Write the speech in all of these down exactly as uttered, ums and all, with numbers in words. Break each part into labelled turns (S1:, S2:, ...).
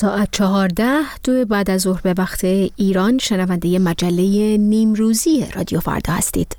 S1: ساعت چهارده دو بعد از ظهر به وقت ایران شنونده مجله نیمروزی رادیو فردا هستید.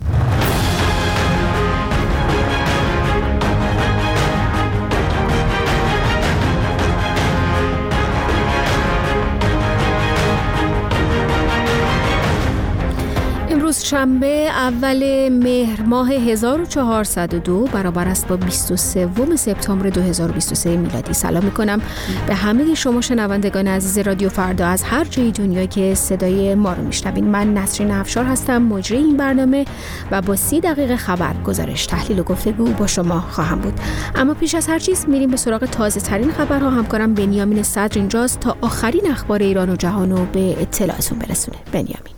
S1: امروز شنبه اول مهر ماه هزار و چهارصد و دو برابر است با بیست و سوم سپتامبر دو هزار و بیست و سه میلادی. سلام میکنم به همه شما شنوندگان عزیز رادیو فردا از هر جای دنیا که صدای ما رو میشنوین. من نسرین افشار هستم، مجری این برنامه، و با سی دقیقه خبر، گزارش، تحلیل و گفتگو با شما خواهم بود. اما پیش از هر چیز میریم به سراغ تازه ترین خبرها. همکارم بنیامین صدر اینجاست تا آخرین اخبار ایران و جهان رو به اطلاعتون برسونه. بنیامین.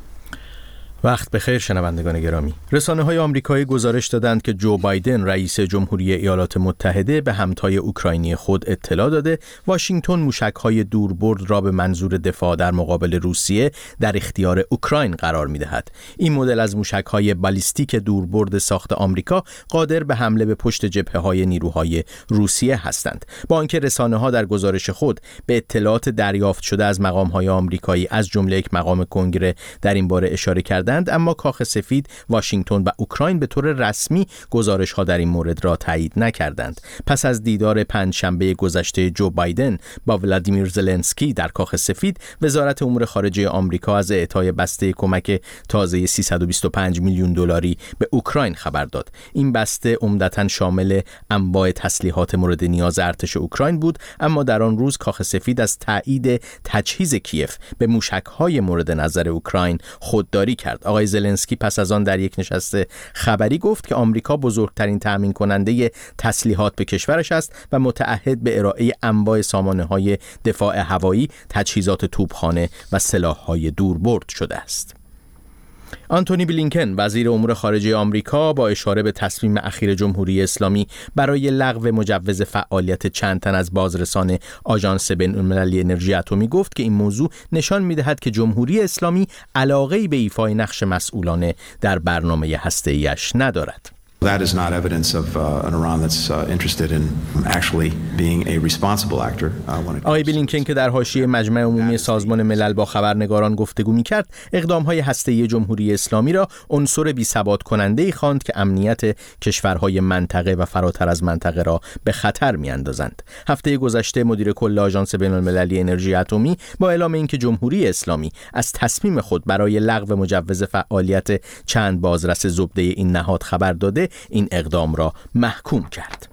S2: وقت بخیر شنوندگان گرامی. رسانه‌های آمریکایی گزارش دادند که جو بایدن رئیس جمهوری ایالات متحده به همتای اوکراینی خود اطلاع داده واشنگتن موشک‌های دوربرد را به منظور دفاع در مقابل روسیه در اختیار اوکراین قرار می‌دهد. این مدل از موشک‌های بالیستیک دوربرد ساخت آمریکا قادر به حمله به پشت جبهه‌های نیروهای روسیه هستند. با آنکه رسانه‌ها در گزارش خود به اطلاعات دریافت شده از مقام‌های آمریکایی از جمله یک مقام کنگره در این باره اشاره کردند، اما کاخ سفید، واشنگتن و اوکراین به طور رسمی گزارش‌ها در این مورد را تایید نکردند. پس از دیدار پنجشنبه گذشته جو بایدن با ولادیمیر زلنسکی در کاخ سفید، وزارت امور خارجه آمریکا از اعطای بسته کمک تازه سیصد و بیست و پنج میلیون دلاری به اوکراین خبر داد. این بسته عمدتاً شامل انواع تسلیحات مورد نیاز ارتش اوکراین بود، اما در آن روز کاخ سفید از تایید تجهیز کیف به موشک‌های مورد نظر اوکراین خودداری کرد. آقای زلنسکی پس از آن در یک نشست خبری گفت که آمریکا بزرگترین تامین کننده تسلیحات به کشورش است و متعهد به ارائه انواع سامانه‌های دفاع هوایی، تجهیزات توپخانه و سلاح‌های دوربرد شده است. آنتونی بلینکن وزیر امور خارجه آمریکا با اشاره به تصمیم اخیر جمهوری اسلامی برای لغو مجوز فعالیت چند تن از بازرسان آژانس بین‌المللی انرژی اتمی گفت که این موضوع نشان می‌دهد که جمهوری اسلامی علاقه‌ای به ایفای نقش مسئولانه در برنامه هسته‌ایش ندارد.
S3: That is not evidence of uh, an Iran that's uh, interested in actually being a responsible actor.
S2: آقای بلینکن که در حاشیه مجمع عمومی سازمان ملل با خبرنگاران گفتگو می‌کرد، اقدام‌های هسته‌ای جمهوری اسلامی را عنصر بی‌ثبات کننده‌ای خواند که امنیت کشورهای منطقه و فراتر از منطقه را به خطر می‌اندازند. هفته گذشته مدیر کل آژانس بین‌المللی انرژی اتمی با اعلام اینکه جمهوری اسلامی از تصمیم خود برای لغو مجوز فعالیت چند بازرس زبده این نهاد خبر داده، این اقدام را محکوم کرد.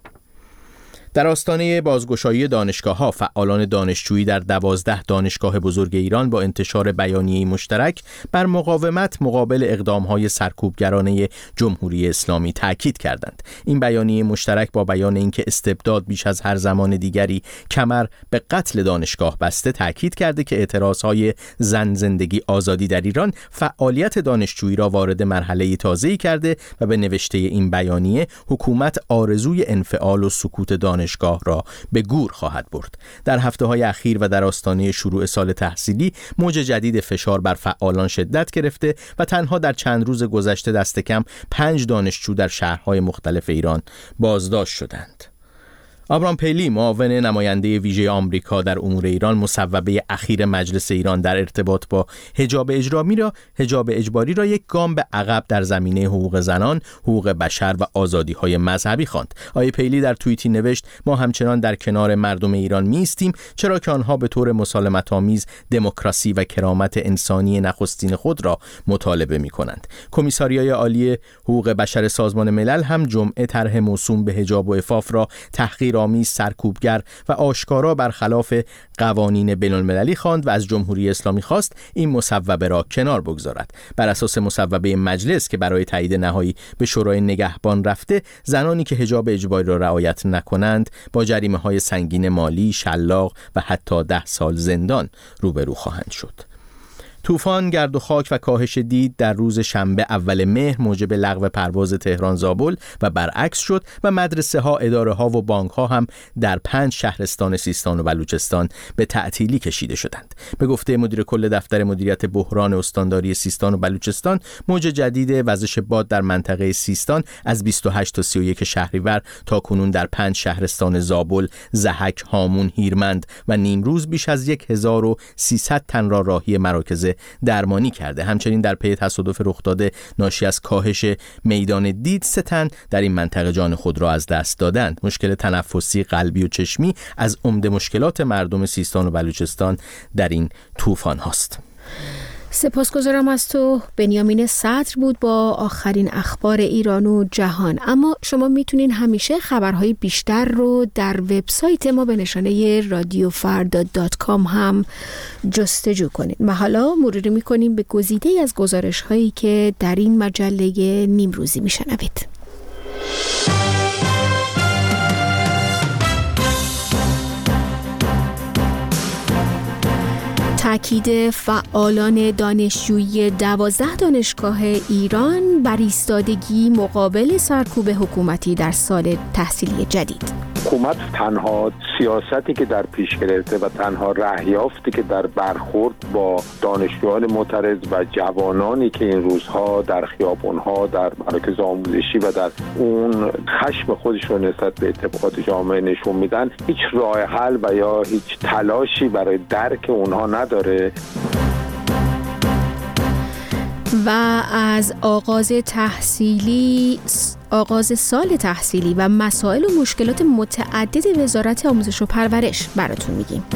S2: در آستانه بازگشایی دانشگاه‌ها، فعالان دانشجویی در دوازده دانشگاه بزرگ ایران با انتشار بیانیه مشترک بر مقاومت مقابل اقدام‌های سرکوبگرانه جمهوری اسلامی تاکید کردند. این بیانیه مشترک با بیان اینکه استبداد بیش از هر زمان دیگری کمر به قتل دانشگاه بسته، تاکید کرده که اعتراض‌های زن، زندگی، آزادی در ایران فعالیت دانشجویی را وارد مرحله تازه‌ای کرده و به نوشته این بیانیه حکومت آرزوی انفعال و سکوت دانش دانشگاه را به گور خواهد برد. در هفته‌های اخیر و در آستانه شروع سال تحصیلی موج جدید فشار بر فعالان شدت گرفته و تنها در چند روز گذشته دست کم پنج دانشجو در شهرهای مختلف ایران بازداشت شدند. آبرام پیلی، معاون نماینده ویژه آمریکا در امور ایران، مصوبه اخیر مجلس ایران در ارتباط با حجاب اجباری را حجاب اجباری را یک گام به عقب در زمینه حقوق زنان، حقوق بشر و آزادی‌های مذهبی خواند. آقای پیلی در توییتی نوشت: ما همچنان در کنار مردم ایران می‌ایستیم، چرا که آنها به طور مسالمت‌آمیز دموکراسی و کرامت انسانی نخستین خود را مطالبه می‌کنند. کمیساریای عالی حقوق بشر سازمان ملل هم جمعه طرح موسوم به حجاب و عفاف را تحقیر آمیز، سرکوبگر و آشکارا برخلاف قوانین بین‌المللی خواند و از جمهوری اسلامی خواست این مصوبه را کنار بگذارد. بر اساس مصوبه مجلس که برای تایید نهایی به شورای نگهبان رفته، زنانی که حجاب اجباری را رعایت نکنند با جریمه‌های سنگین مالی، شلاق و حتی ده سال زندان روبرو خواهند شد. طوفان، گرد و خاک و کاهش دید در روز شنبه اول مهر موجب لغو پرواز تهران زابل و برعکس شد و مدرسه ها، اداره ها و بانک ها هم در پنج شهرستان سیستان و بلوچستان به تعطیلی کشیده شدند. به گفته مدیر کل دفتر مدیریت بحران استانداری سیستان و بلوچستان، موج جدید وزش باد در منطقه سیستان از بیست و هشت تا سی و یک شهریور تا کنون در پنج شهرستان زابل، ضحک، هامون، هیرمند و نیمروز بیش از هزار و سیصد تن را راهی مراکز درمانی کرده. همچنین در پی تصادف رخ داده ناشی از کاهش میدان دید، سه تن در این منطقه جان خود را از دست دادند. مشکل تنفسی، قلبی و چشمی از عمده مشکلات مردم سیستان و بلوچستان در این طوفان هاست.
S1: سپاسگزارم از تو. بنیامین صدر بود با آخرین اخبار ایران و جهان. اما شما میتونین همیشه خبرهای بیشتر رو در وبسایت ما به نشانه رادیو فردا دات کام هم جستجو کنید. و حالا مروری میکنیم به گزیده از گزارش هایی که در این مجله نیمروزی میشنوید. تأکید فعالان دانشجویی دوازده دانشگاه ایران بر ایستادگی مقابل سرکوب حکومتی در سال تحصیلی جدید.
S4: حکومت تنها سیاستی که در پیش گرفته و تنها رهیافتی که در برخورد با دانشجویان معترض و جوانانی که این روزها در خیابان‌ها، در مراکز آموزشی و در اون خشم خودشون نسبت به اتفاقات جامعه نشون میدن، هیچ راه حل و یا هیچ تلاشی برای درک اونها نداره.
S1: و از آغاز تحصیلی آغاز سال تحصیلی و مسائل و مشکلات متعدد وزارت آموزش و پرورش براتون میگیم.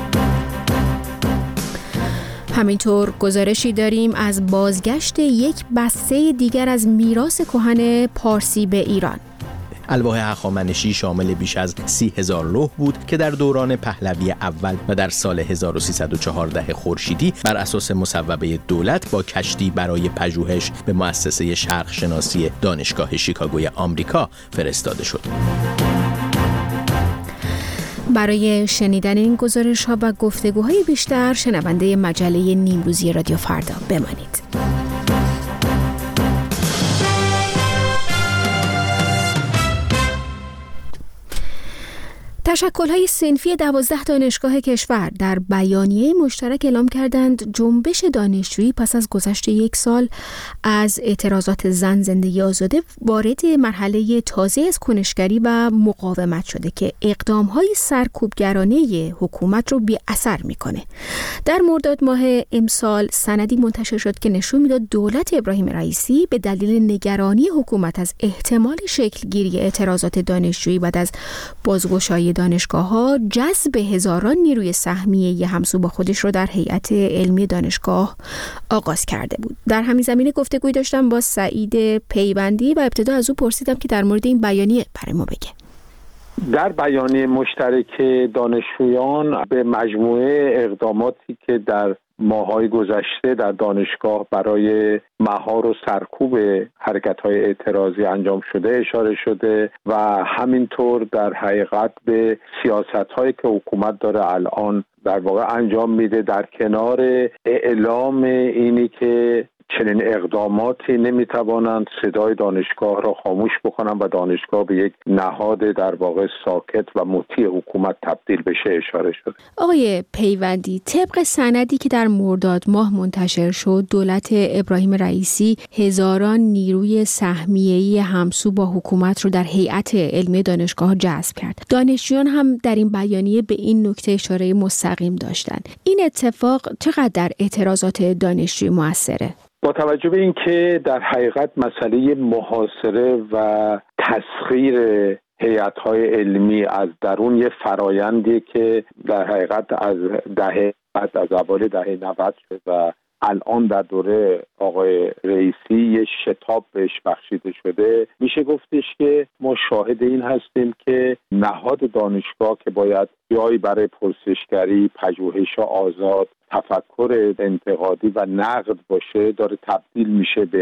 S1: همینطور گزارشی داریم از بازگشت یک بسته دیگر از میراث کهن پارسی به ایران.
S2: الواح هخامنشی شامل بیش از سی هزار لوح بود که در دوران پهلوی اول و در سال هزار و سیصد و چهارده خورشیدی بر اساس مصوبه دولت با کشتی برای پژوهش به مؤسسه شرق شناسی دانشگاه شیکاگوی آمریکا فرستاده شد.
S1: برای شنیدن این گزارش ها و گفتگوهای بیشتر شنونده مجله نیمروزی رادیو فردا بمانید. تشکل‌های صنفی دوازده دانشگاه کشور در بیانیه مشترک اعلام کردند جنبش دانشجویی پس از گذشت یک سال از اعتراضات زن زندگی آزاده وارد مرحله تازه از کنشگری و مقاومت شده که اقدام‌های سرکوبگرانه حکومت رو بی اثر می‌کنه. در مرداد ماه امسال سندی منتشر شد که نشون میداد دولت ابراهیم رئیسی به دلیل نگرانی حکومت از احتمال شکلگیری اعتراضات دانشجویی بعد از بازگشایی دانشگاه‌ها جذب هزاران نیروی سهمیه همسو با خودش رو در هیئت علمی دانشگاه آغاز کرده بود. در همین زمینه گفتگوی داشتم با سعید پیوندی و ابتدا از او پرسیدم که در مورد این بیانیه برای ما بگه.
S4: در بیانیه مشترک دانشجویان به مجموعه اقداماتی که در ماه‌های گذشته در دانشگاه برای مهار و سرکوب حرکت‌های اعتراضی انجام شده اشاره شده و همینطور در حقیقت به سیاست‌هایی که حکومت داره الان در واقع انجام میده، در کنار اعلام اینی که چنین اقداماتی نمیتوانند صدای دانشگاه را خاموش بکنند و دانشگاه به یک نهاد در واقع ساکت و مطیع حکومت تبدیل بشه اشاره شده.
S1: آقای پیوندی، طبق سندی که در مرداد ماه منتشر شد، دولت ابراهیم رئیسی هزاران نیروی سهمیه‌ای همسو با حکومت رو در هیئت علمی دانشگاه جذب کرد. دانشجویان هم در این بیانیه به این نکته اشاره مستقیم داشتند. این اتفاق چقدر در اعتراضات دانشجویی موثره؟
S4: با توجه به اینکه در حقیقت مسئله محاصره و تسخیر هیئت‌های علمی از درون یه فرایندی که در حقیقت از دهه بعد از اوایل دهه نود شد و الان در دوره آقای رئیسی یه شتاب بهش بخشیده شده، میشه گفتش که ما شاهد این هستیم که نهاد دانشگاه که باید جایی برای پرسشگری، پژوهش آزاد، تفکر انتقادی و نقد باشه، داره تبدیل میشه به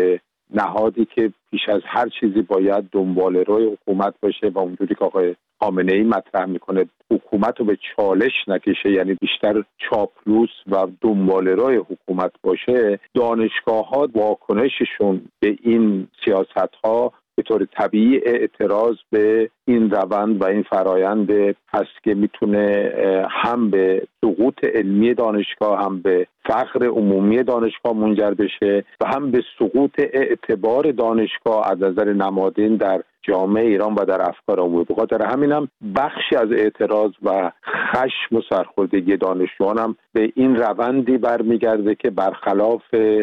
S4: نهادی که پیش از هر چیزی باید دنبال روی حکومت باشه و اونجوری که آقای خامنه‌ای مطرح میکنه حکومت رو به چالش نکشه، یعنی بیشتر چاپلوس و دنبال روی حکومت باشه، دانشگاه‌ها واکنششون به این سیاست‌ها به طور طبیعی اعتراض به این روند و این فرایند هست که میتونه هم به سقوط علمی دانشگاه، هم به فقر عمومی دانشگاه منجر بشه و هم به سقوط اعتبار دانشگاه از نظر نمادین در جامعه ایران و در افکار عمومی. به خاطر همینم بخشی از اعتراض و خشم و سرخوردگی دانشجویان هم به این روندی برمیگرده که برخلاف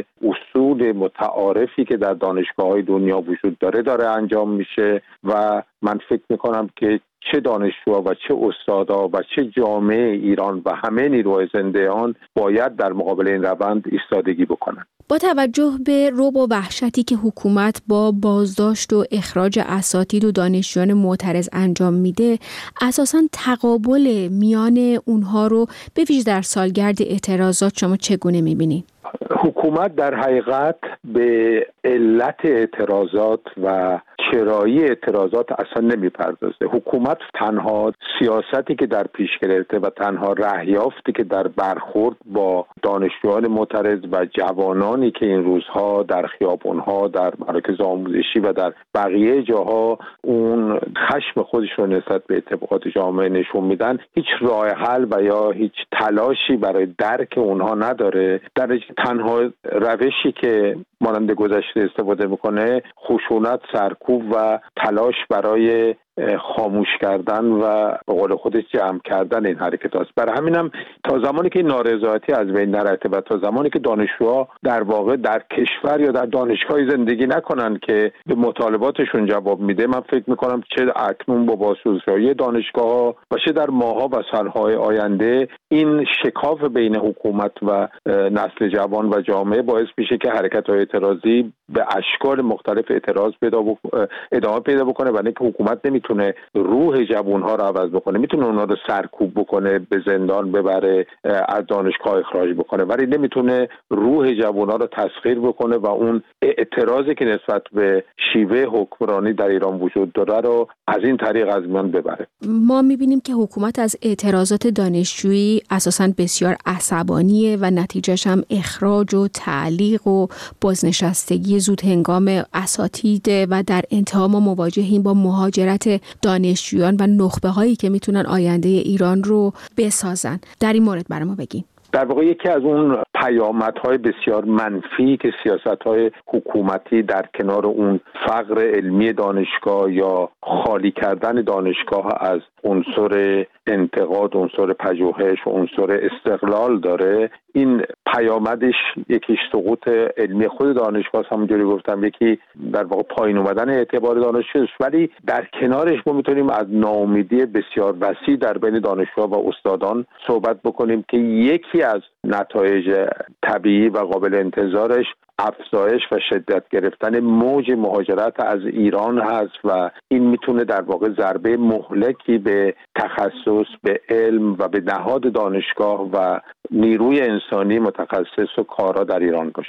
S4: اصول متعارفی که در دانشگاه‌های دنیا وجود داره داره انجام میشه و من فکر میکنم که چه دانشجوها و چه استادا و چه جامعه ایران و همه نیروهای زنده آن باید در مقابل این روند ایستادگی بکنند.
S1: با توجه به رعب و وحشتی که حکومت با بازداشت و اخراج اساتید و دانشجویان معترض انجام میده، اساساً تقابل میان اونها رو به ویژه در سالگرد اعتراضات شما چگونه میبینید؟
S4: حکومت در حقیقت به علت اعتراضات و چرایی اعتراضات اصلا نمیپردازه. حکومت تنها سیاستی که در پیش گرفته و تنها رهیافتی که در برخورد با دانشجویان معترض و جوانانی که این روزها در خیابان‌ها، در مراکز آموزشی و در بقیه جاها اون خشم خودشون نسبت به اتفاقات جامعه نشون میدن، هیچ راه حل و یا هیچ تلاشی برای درک اونها نداره. در تنها روشی که مانند گذشته استفاده میکنه خشونت، سرکوب و تلاش برای خاموش کردن و به قول خودش جمع کردن این حرکت هست. برای همینم تا زمانی که نارضایتی از بین نرفته و تا زمانی که دانشجوها در واقع در کشور یا در دانشگاهی زندگی نکنن که به مطالباتشون جواب میده، من فکر میکنم چه اکنون با بازسازی دانشگاه‌ها و چه در ماه‌ها و سال‌های آینده این شکاف بین حکومت و نسل جوان و جامعه باعث میشه که حرکت‌های اعتراضی به اشکال مختلف اعتراض پیدا بک... ادامه پیدا بکنه و اینکه حکومت نمیتونه روح جوان‌ها رو عوض بکنه، میتونه اونها رو سرکوب بکنه، به زندان ببره، از دانشگاه اخراج بکنه، ولی نمیتونه روح جوان‌ها رو تسخیر بکنه و اون اعتراضی که نسبت به شیوه حکمرانی در ایران وجود داره رو از این طریق از میان ببره.
S1: ما میبینیم که حکومت از اعتراضات دانشجویی اساساً بسیار عصبانیه و نتیجهش هم اخراج و تعلیق و بازنشستگی زود هنگام اساتید و در انتها ما مواجهیم با مهاجرت دانشجویان و نخبه هایی که میتونن آینده ایران رو بسازن. در این مورد برای ما بگین.
S4: در واقع یکی از اون پیامدهای بسیار منفی که سیاست‌های حکومتی در کنار اون فقر علمی دانشگاه یا خالی کردن دانشگاه از عنصر انتقاد، عنصر پژوهش و عنصر استقلال داره، این پیامدش یکیش سقوط علمی خود دانشگاه، همونجوری گفتم، یکی در واقع پایین اومدن اعتبار دانشجو، ولی در کنارش ما میتونیم از ناامیدی بسیار وسیع در بین دانشجوها و استادان صحبت بکنیم که یکی از نتایج طبیعی و قابل انتظارش افزایش و شدت گرفتن موج مهاجرت از ایران هست و این میتونه در واقع ضربه مهلکی به تخصص، به علم و به نهاد دانشگاه و نیروی انسانی متخصص و کارا در ایران باشه.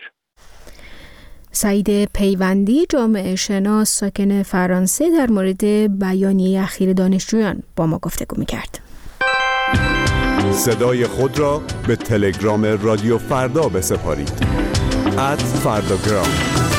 S1: سعید پیوندی، جامعه شناس ساکن فرانسه، در مورد بیانیه اخیر دانشجویان با ما گفتگو می‌کرد.
S5: صدای خود را به تلگرام رادیو فردا بسپارید. ات فرداگرام.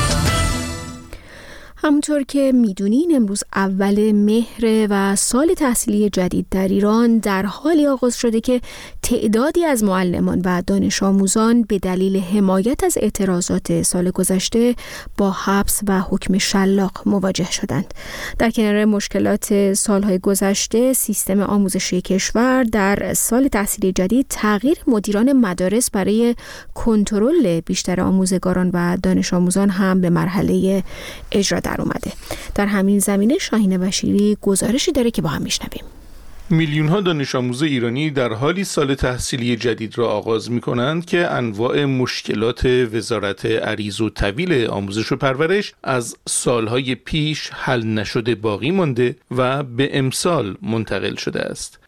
S1: همونطور که میدونین امروز اول مهر و سال تحصیلی جدید در ایران در حالی آغاز شده که تعدادی از معلمان و دانش آموزان به دلیل حمایت از اعتراضات سال گذشته با حبس و حکم شلاق مواجه شدند. در کنار مشکلات سالهای گذشته، سیستم آموزشی کشور در سال تحصیلی جدید تغییر مدیران مدارس برای کنترل بیشتر آموزگاران و دانش آموزان هم به مرحله اجرا در اومده. در همین زمینه شاهین بشیری گزارشی داره که با هم میشنویم.
S6: میلیون ها دانش آموز ایرانی در حالی سال تحصیلی جدید را آغاز می کنند که انواع مشکلات وزارت عریض و طویل آموزش و پرورش از سالهای پیش حل نشده باقی مانده و به امسال منتقل شده است.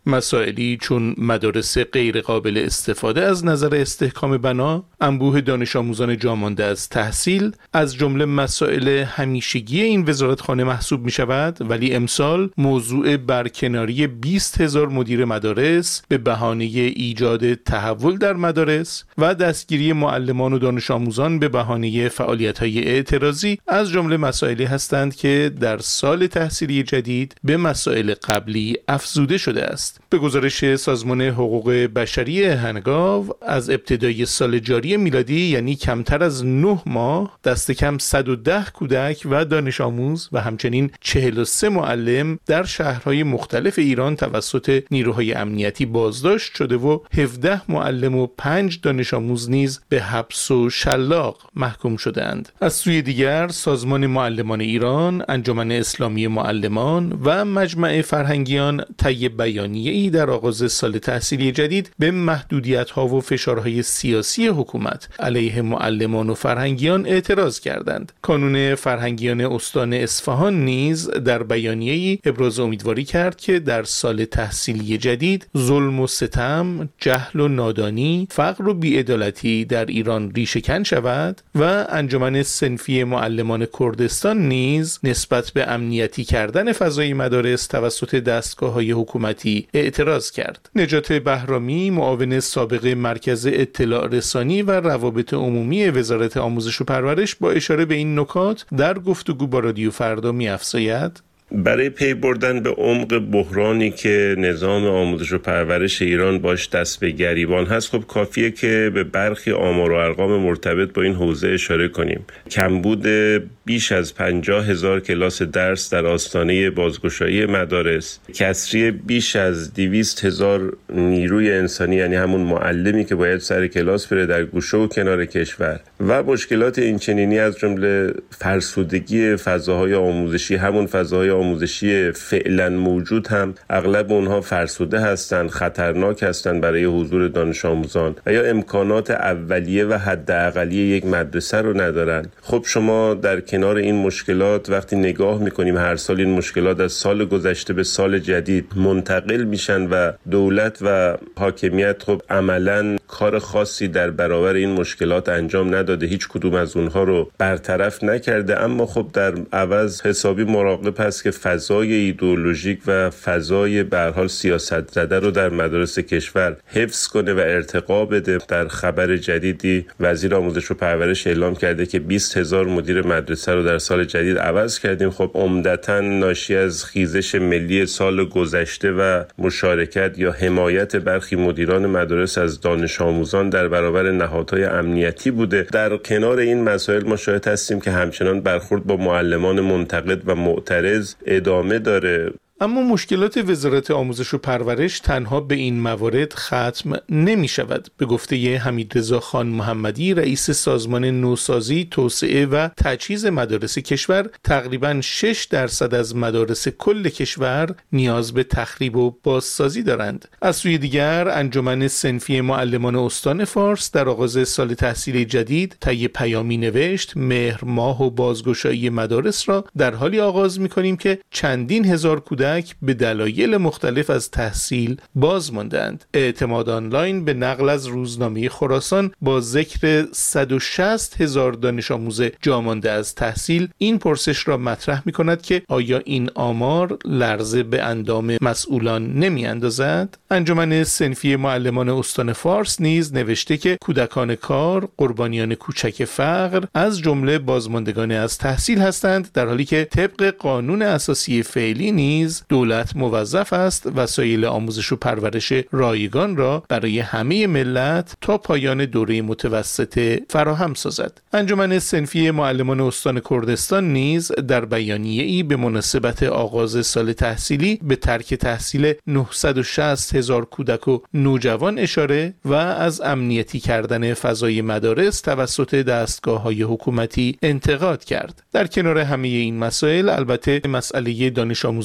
S6: مسائلی چون مدارس غیر قابل استفاده از نظر استحکام بنا، انبوه دانش آموزان جامانده از تحصیل از جمله مسائل همیشگی این وزارتخانه محسوب می شود، ولی امسال موضوع برکناری بیست هزار مدیر مدارس به بهانه ایجاد تحول در مدارس و دستگیری معلمان و دانش آموزان به بهانه فعالیت‌های اعتراضی از جمله مسائلی هستند که در سال تحصیلی جدید به مسائل قبلی افزوده شده است. به گزارش سازمان حقوق بشری هنگاو، از ابتدای سال جاری میلادی یعنی کمتر از نه ماه دست کم صد و ده کودک و دانش آموز و همچنین چهل و سه معلم در شهرهای مختلف ایران توسط نیروهای امنیتی بازداشت شده و هفده معلم و پنج دانش آموز نیز به حبس و شلاق محکوم شدند. از سوی دیگر سازمان معلمان ایران، انجمن اسلامی معلمان و مجمع فرهنگیان طی بیانیه‌ای در آغاز سال تحصیلی جدید به محدودیت‌ها و فشارهای سیاسی حکومت علیه معلمان و فرهنگیان اعتراض کردند. کانون فرهنگیان استان اصفهان نیز در بیانیه‌ای ابراز امیدواری کرد که در سال تحصیلی جدید ظلم و ستم، جهل و نادانی، فقر و بی‌عدالتی در ایران ریشه‌کن شود و انجمن صنفی معلمان کردستان نیز نسبت به امنیتی کردن فضای مدارس توسط دستگاه‌های حکومتی اعتراض کرد. نجات بهرامی، معاون سابق مرکز اطلاع رسانی و روابط عمومی وزارت آموزش و پرورش، با اشاره به این نکات در گفتگو با رادیو فردا می‌افزاید:
S7: برای پی بردن به عمق بحرانی که نظام آموزش و پرورش ایران باش دست به گریبان هست، خب کافیه که به برخی آمار و ارقام مرتبط با این حوزه اشاره کنیم. کمبود بیش از پنجاه هزار کلاس درس در آستانه بازگشایی مدارس، کسری بیش از دویست هزار نیروی انسانی، یعنی همون معلمی که باید سر کلاس بره در گوشه و کنار کشور، و مشکلات اینچنینی از جمله فرسودگی فضاهای آموزشی، همون فضاهای آموزشی فعلا موجود هم اغلب اونها فرسوده هستند، خطرناک هستند برای حضور دانش آموزان و یا امکانات اولیه و حداقلی یک مدرسه رو ندارن. خب شما در کنار این مشکلات وقتی نگاه میکنیم هر سال این مشکلات از سال گذشته به سال جدید منتقل میشن و دولت و حاکمیت خب عملاً کار خاصی در برابر این مشکلات انجام نداده، هیچ کدوم از اونها رو برطرف نکرده، اما خب در عوض حسابی مراقب هست که فضای ایدئولوژیک و فضای به هر حال سیاست زده رو در مدارس کشور حفظ کنه و ارتقا بده. در خبر جدیدی وزیر آموزش و پرورش اعلام کرده که بیست هزار مدیر مدرسه رو در سال جدید عوض کردیم. خب عمدتاً ناشی از خیزش ملی سال گذشته و مشارکت یا حمایت برخی مدیران مدارس از دانش آموزان در برابر نهادهای امنیتی بوده. در کنار این مسائل ما شاهد هستیم که همچنان برخورد با معلمان منتقد و معترض ادامه داره.
S6: اما مشکلات وزارت آموزش و پرورش تنها به این موارد ختم نمی شود. به گفته حمیدرضا خان محمدی، رئیس سازمان نوسازی، توسعه و تجهیز مدارس کشور، تقریباً شش درصد از مدارس کل کشور نیاز به تخریب و بازسازی دارند. از سوی دیگر انجمن صنفی معلمان استان فارس در آغاز سال تحصیلی جدید طی پیامی نوشت: مهر ماه و بازگشایی مدارس را در حالی آغاز می کنیم که چندین هزار کودک به دلایل مختلف از تحصیل باز ماندند. اعتماد آنلاین به نقل از روزنامه خراسان با ذکر صد و شصت هزار دانش آموز جامانده از تحصیل این پرسش را مطرح می کند که آیا این آمار لرزه به اندام مسئولان نمی اندازد؟ انجمن صنفی معلمان استان فارس نیز نوشته که کودکان کار قربانیان کوچک فقر از جمله بازماندگان از تحصیل هستند، در حالی که طبق قانون اساسی فعلی نیز دولت موظف است وسایل آموزش و پرورش رایگان را برای همه ملت تا پایان دوره متوسطه فراهم سازد. انجمن صنفی معلمان استان کردستان نیز در بیانیه‌ای به مناسبت آغاز سال تحصیلی به ترک تحصیل نهصد و شصت هزار کودک و نوجوان اشاره و از امنیتی کردن فضای مدارس توسط دستگاه‌های حکومتی انتقاد کرد. در کنار همه این مسائل البته مسئله دانش آموزان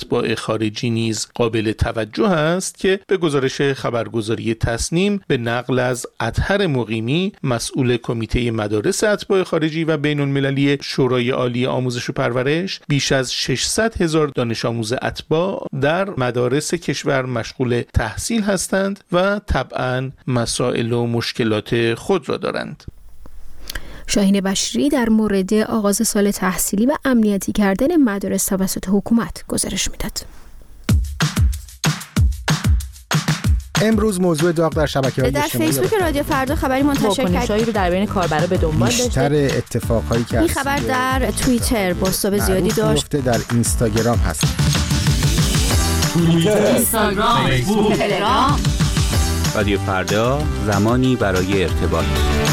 S6: اتباع خارجی نیز قابل توجه است که به گزارش خبرگزاری تسنیم به نقل از اطهر مقیمی مسئول کمیته مدارس اتباع خارجی و بین المللی شورای عالی آموزش و پرورش، بیش از ششصد هزار دانش آموز اتباع در مدارس کشور مشغول تحصیل هستند و طبعاً مسائل و مشکلات خود را دارند.
S1: شاهین بشری در مورد آغاز سال تحصیلی و امنیتی کردن مدارس توسط حکومت گزارش میداد.
S8: امروز موضوع داغ در شبکه‌های
S1: اجتماعی در فیسبوک رادیو فردا خبری منتشر کرد رو در بین کاربرا به دنبال داشته.
S8: بیشتر اتفاقهایی که
S1: این خبر در توییتر بازتاب زیادی داشت.
S8: در اینستاگرام هست.
S9: توییتر، اینستاگرام، فیسبوک، تلگرام. رادیو فردا، زمانی برای ارتباط.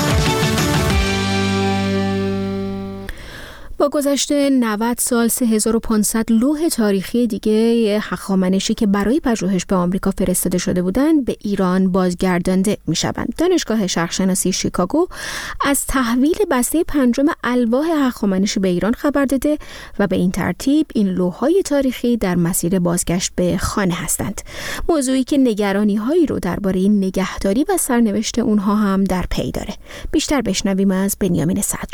S1: با گذشته نود سال سه هزار و پانصد لوح تاریخی دیگه هخامنشی که برای پژوهش به آمریکا فرستاده شده بودند به ایران بازگردانده میشوند. دانشگاه شرقشناسی شیکاگو از تحویل بسته پنجم الواح هخامنشی به ایران خبر داده و به این ترتیب این لوح‌های تاریخی در مسیر بازگشت به خانه هستند. موضوعی که نگرانی‌هایی رو درباره نگهداری و سرنوشت اونها هم در پی داره. بیشتر بشنویم از بنیامین صدر.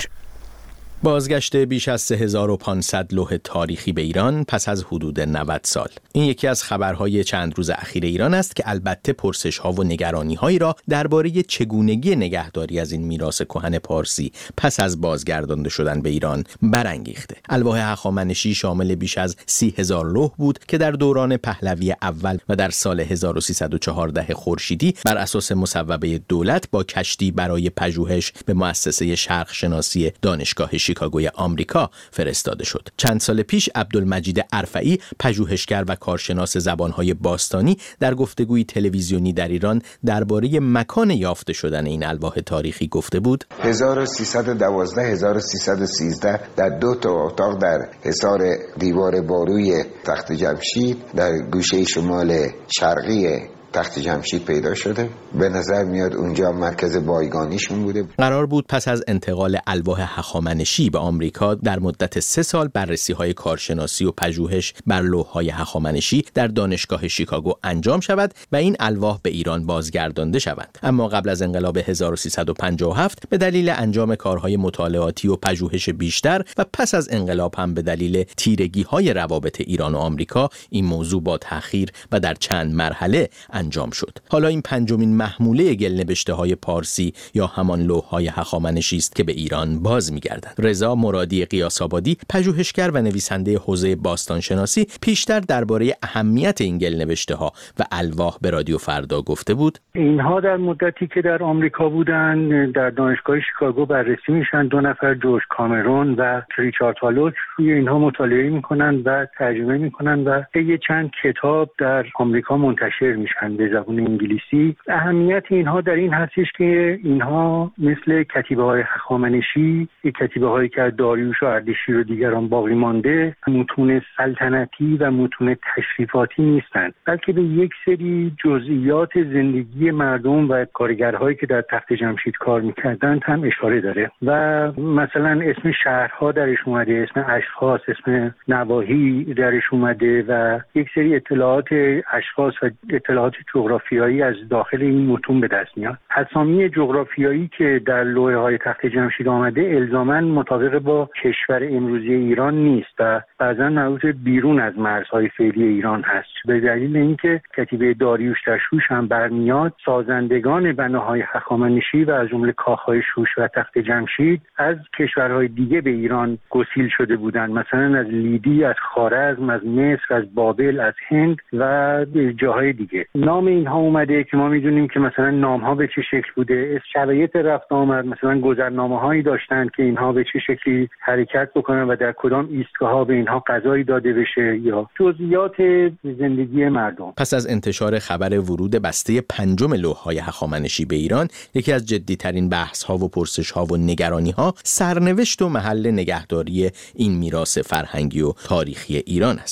S2: بازگشت بیش از سه هزار و پانصد لوح تاریخی به ایران پس از حدود نود سال. این یکی از خبرهای چند روز اخیر ایران است که البته پرسش‌ها و نگرانی‌هایی را درباره چگونگی نگهداری از این میراث کهن پارسی پس از بازگردانده شدن به ایران برانگیخته. الواح هخامنشی شامل بیش از سی هزار لوح بود که در دوران پهلوی اول و در سال هزار و سیصد و چهارده خورشیدی بر اساس مصوبه دولت با کشتی برای پژوهش به مؤسسه شرق شناسی دانشگاه شیکاگوی آمریکا فرستاده شد. چند سال پیش عبدالمجید ارفعی، پژوهشگر و کارشناس زبانهای باستانی، در گفتگوی تلویزیونی در ایران درباره مکان یافته شدن این الواح تاریخی گفته بود:
S10: هزار و سیصد و دوازده هزار و سیصد و سیزده در دو تا اتاق در حصار دیوار باروی تخت جمشید در گوشه شمال شرقی تخت جمشید پیدا شده. به نظر میاد اونجا مرکز بایگانیشون بوده.
S2: قرار بود پس از انتقال الواح هخامنشی به آمریکا در مدت سه سال بررسی‌های کارشناسی و پژوهش بر لوح‌های هخامنشی در دانشگاه شیکاگو انجام شود و این الواح به ایران بازگردانده شوند. اما قبل از انقلاب هزار و سیصد و پنجاه و هفت به دلیل انجام کارهای مطالعاتی و پژوهش بیشتر و پس از انقلاب هم به دلیل تیرگی‌های روابط ایران و آمریکا این موضوع با تأخیر و در چند مرحله انجام شد. حالا این پنجمین محموله گلنوشته‌های پارسی یا همان لوح‌های هخامنشی است که به ایران باز می‌گردند. رضا مرادی قیاس‌آبادی، پژوهشگر و نویسنده حوزه باستانشناسی، پیشتر درباره اهمیت این گلنوشته‌ها و الواح به رادیو فردا گفته بود:
S11: اینها در مدتی که در آمریکا بودن در دانشگاه شیکاگو بررسی میشن. دو نفر، جورج کامرون و ریچارد هالوچ، روی اینها مطالعه میکنن و ترجمه میکنن و یه چند کتاب در آمریکا منتشر میشن به زبان انگلیسی. اهمیت اینها در این هستش که اینها مثل کتیبه‌های هخامنشی، کتیبه‌هایی که داریوش و اردشیر و دیگران باقی مانده، متون سلطنتی و متون تشریفاتی نیستند، بلکه به یک سری جزئیات زندگی مردم و کارگرهایی که در تخت جمشید کار می‌کردند هم اشاره داره و مثلا اسم شهرها درش اومده، اسم اشخاص، اسم نواحی درش اومده و یک سری اطلاعات اشخاص و اطلاعات جغرافیایی از داخل این متون به دست میاد. اسامی جغرافیایی که در لوحه‌های تخت جمشید آمده الزاماً مطابق با کشور امروزی ایران نیست و بعضاً مربوط بیرون از مرزهای فعلی ایران هست. به دلیل اینکه کتیبه داریوش در شوش هم برمیاد، سازندگان بناهای هخامنشی و از جمله کاخهای شوش و تخت جمشید از کشورهای دیگه به ایران گسیل شده بودند، مثلا از لیدی، از خوارزم، از مصر، از بابل، از هند و جاهای دیگه. نام اینها اومده که ما میدونیم که مثلا نامها به چه شکل بوده، شرایط رفت آمد، مثلا گذرنامه‌هایی داشتن که اینها به چه شکلی حرکت بکنن و در کدام ایستگاه‌ها به اینها غذایی داده بشه یا جزئیات زندگی مردم.
S2: پس از انتشار خبر ورود بسته پنجم لوح‌های هخامنشی به ایران، یکی از جدی‌ترین بحث‌ها و پرسش‌ها و نگرانی‌ها سرنوشت و محل نگهداری این میراث فرهنگی و تاریخی ایران است.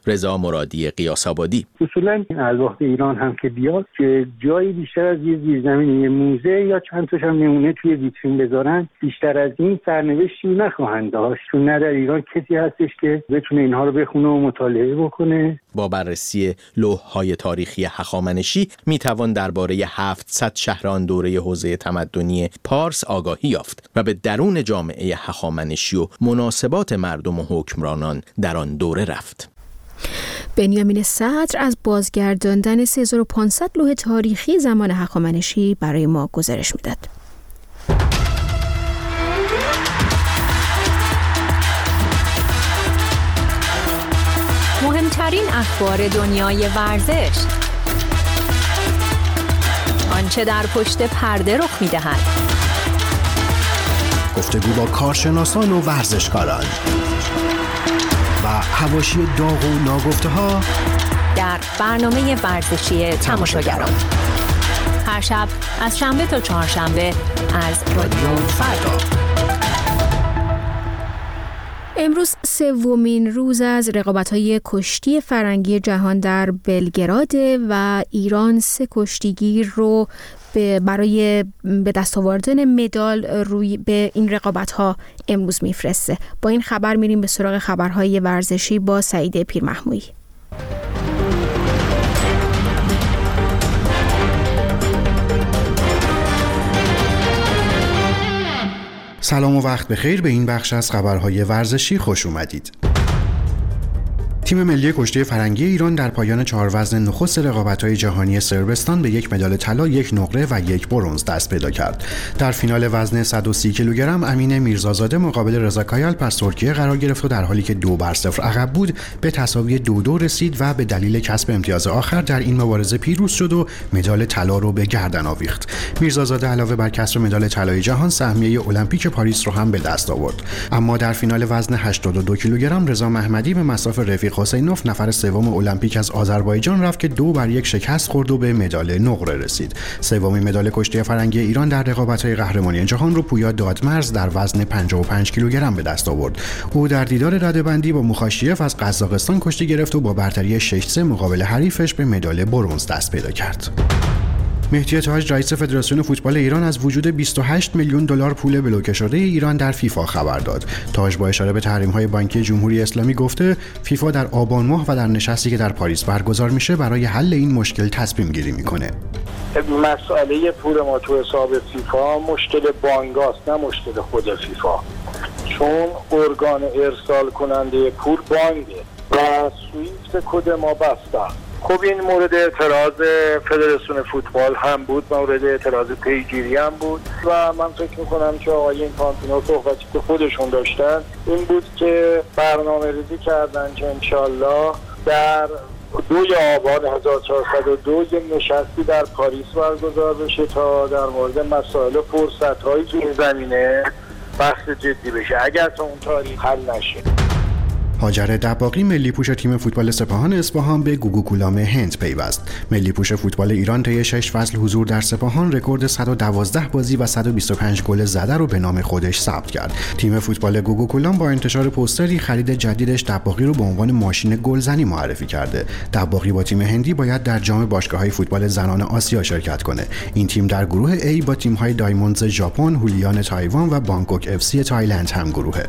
S2: رضا مرادی قیاس‌آبادی.
S11: اصولاً الواح ایران هم که بیاد که جایی بیشتر از یه زیرزمینی موزه یا چند تاش هم نمونه توی ویترین بذارن بیشتر از این سرنوشتی نخواهند داشت، چون نه در ایران کسی هستش که بتونه اینها رو بخونه و مطالعه بکنه.
S2: با بررسی لوح‌های تاریخی هخامنشی میتوان درباره هفتصد شهران دوره حوزه تمدنی پارس آگاهی یافت و به درون جامعه هخامنشی و مناسبات مردم و حکمرانان در آن دوره رفت.
S1: بنیامین صدر از بازگرداندن سه هزار و پانصد لوح تاریخی زمان هخامنشی برای ما گزارش میداد.
S12: مهمترین اخبار دنیای ورزش، آنچه در پشت پرده رخ می‌دهد،
S13: گفتگو با کارشناسان و ورزشکاران و حواشی داغ و ناگفته‌ها
S12: در برنامه ورزشی تماشاگران، هر شب از شنبه تا چهارشنبه از رادیو فردا.
S1: امروز سومین روز از رقابت‌های کشتی فرنگی جهان در بلگراد و ایران سه کشتیگیر رو برای به دست آوردن مدال روی به این رقابت‌ها امروز میفرسته. با این خبر میریم به سراغ خبرهای ورزشی با سعید پیرمحمودی.
S14: سلام و وقت بخیر، به این بخش از خبرهای ورزشی خوش اومدید. تیم ملی کشتی فرنگی ایران در پایان چهار وزن نخست رقابت‌های جهانی صربستان به یک مدال طلا، یک نقره و یک برنز دست پیدا کرد. در فینال وزن صد و سی کیلوگرم امین میرزازاده مقابل رضا کایالپ از ترکیه قرار گرفت و در حالی که دو بر صفر عقب بود به تساوی دو دو رسید و به دلیل کسب امتیاز آخر در این مبارزه پیروز شد و مدال طلا رو به گردن آویخت. میرزازاده علاوه بر کسب مدال طلای جهان سهمیه المپیک پاریس رو هم به دست آورد. اما در فینال وزن هشتاد و دو کیلوگرم رضا محمدی به مصاف رفیق حسینوف نفر سوم المپیک از آذربایجان رفت که دو بر یک شکست خورد و به مدال نقره رسید. سومین مدال کشتی فرنگی ایران در رقابت‌های قهرمانی جهان رو پویا دادمرز در وزن پنجاه و پنج کیلوگرم به دست آورد. او در دیدار رده‌بندی با موخاشیف از قزاقستان کشتی گرفت و با برتری شش سه مقابل حریفش به مدال برنز دست پیدا کرد. مهدی تاج رئیس فدراسیون فوتبال ایران از وجود بیست و هشت میلیون دلار پول بلوکه شده ایران در فیفا خبر داد. تاج با اشاره به تحریم‌های بانکی جمهوری اسلامی گفته فیفا در آبان ماه و در نشستی که در پاریس برگزار میشه برای حل این مشکل تصمیم گیری میکنه.
S15: مسئله پول ما تو حساب فیفا مشکل بانگاست، نه مشکل خود فیفا، چون ارگان ارسال کننده پول بانگه و سویفت کد ما بسته. خب این مورد اعتراض فدراسیون فوتبال هم بود، مورد اعتراض پیگیری هم بود و من فکر میکنم که آقای اینفانتینو صحبتی که خودشون داشتن این بود که برنامه ریزی کردن که انشالله در دوی آبان هزار و چهارصد و دو یک نشستی در پاریس برگزار بشه تا در مورد مسائل و فرصت‌هایی که این زمینه بحث جدی بشه، اگر تا اون تاریخ حل نشه.
S14: هاجر دباغی ملی پوش تیم فوتبال سپاهان اصفهان به گوگوکولام هند پیوست. ملی پوش فوتبال ایران طی شش فصل حضور در سپاهان رکورد صد و دوازده بازی و صد و بیست و پنج گل زده رو به نام خودش ثبت کرد. تیم فوتبال گوگوکولام با انتشار پوستری خرید جدیدش دباغی رو به عنوان ماشین گلزنی معرفی کرده. دباغی با تیم هندی باید در جام باشگاه‌های فوتبال زنان آسیا شرکت کنه. این تیم در گروه A با تیم‌های دایموندز ژاپن، هولیان تایوان و بانکوک اف سی تایلند هم گروهه.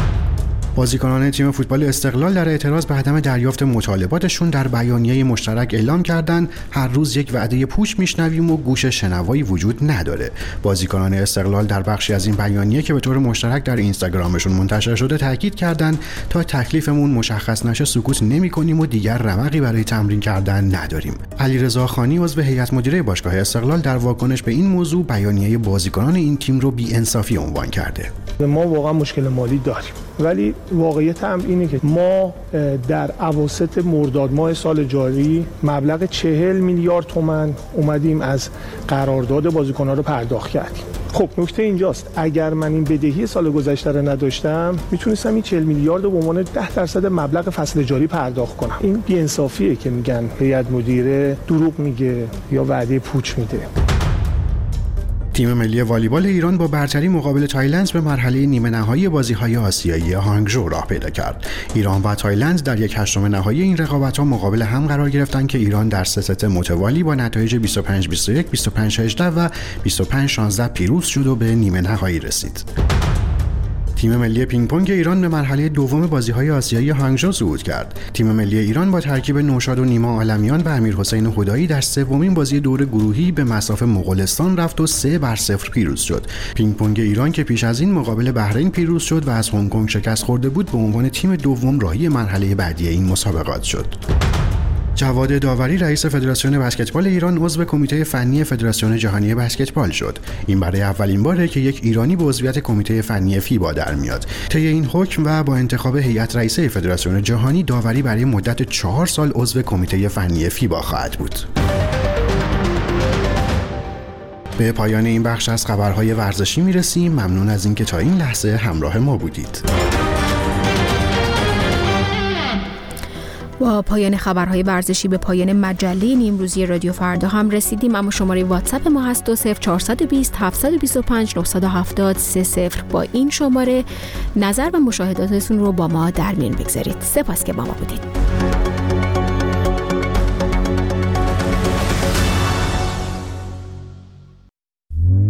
S14: بازیکنان تیم فوتبال استقلال در اعتراض به عدم دریافت مطالباتشون در بیانیه مشترک اعلام کردند هر روز یک وعده پوچ میشنویم و گوش شنوایی وجود نداره. بازیکنان استقلال در بخشی از این بیانیه که به طور مشترک در اینستاگرامشون منتشر شده تاکید کردند تا تکلیفمون مشخص نشه سکوت نمی‌کنیم و دیگر رمقی برای تمرین کردن نداریم. علیرضا خانی عضو هیئت مدیره باشگاه استقلال در واکنش به این موضوع بیانیه بازیکنان این تیم رو بی‌انصافی عنوان کرده.
S16: ما واقعا مشکل مالی داریم، ولی واقعیت هم اینه که ما در اواسط مرداد ماه سال جاری مبلغ چهل میلیارد تومان اومدیم از قرارداد بازیکن‌ها رو پرداخت کردیم. خب نکته اینجاست، اگر من این بدهی سال گذشته رو نداشتم میتونستم این چهل میلیارد رو به عنوان ده درصد مبلغ فصل جاری پرداخت کنم. این بی‌انصافیه که میگن هیئت مدیره دروغ میگه یا وعده پوچ میده.
S14: تیم ملی والیبال ایران با برتری مقابل تایلند به مرحله نیمه نهایی بازی‌های آسیایی هانگژو راه پیدا کرد. ایران و تایلند در یک هشتم نهایی این رقابت‌ها مقابل هم قرار گرفتند که ایران در سه ست متوالی با نتایج بیست و پنج بیست و یک، بیست و پنج هجده و بیست و پنج شانزده پیروز شد و به نیمه نهایی رسید. تیم ملی پینگ پونگ ایران به مرحله دوم بازی‌های آسیایی هانگژو صعود کرد. تیم ملی ایران با ترکیب نوشاد و نیما عالمیان و امیرحسین هدایی در سومین بازی دور گروهی به مصاف مغولستان رفت و سه بر صفر پیروز شد. پینگ پونگ ایران که پیش از این مقابل بحرین پیروز شد و از هنگ کنگ شکست خورده بود، به عنوان تیم دوم راهی مرحله بعدی این مسابقات شد. جواد داوری رئیس فدراسیون بسکتبال ایران عضو کمیته فنی فدراسیون جهانی بسکتبال شد. این برای اولین باره که یک ایرانی به عضویت کمیته فنی فیبا در میاد. طی این حکم و با انتخاب هیئت رئیسه فدراسیون جهانی، داوری برای مدت چهار سال عضو کمیته فنی فیبا خواهد بود. به پایان این بخش از خبرهای ورزشی میرسیم. ممنون از اینکه تا این لحظه همراه ما بودید.
S1: با پایان خبرهای ورزشی به پایان مجله نیمروزی رادیو فردا هم رسیدیم، اما شماره واتساپ ما هست دو صفر چهار دو صفر هفت دو پنج نه هفت صفر سه صفر. با این شماره نظر و مشاهداتتون رو با ما در میون بگذارید. سپاس که با ما بودید.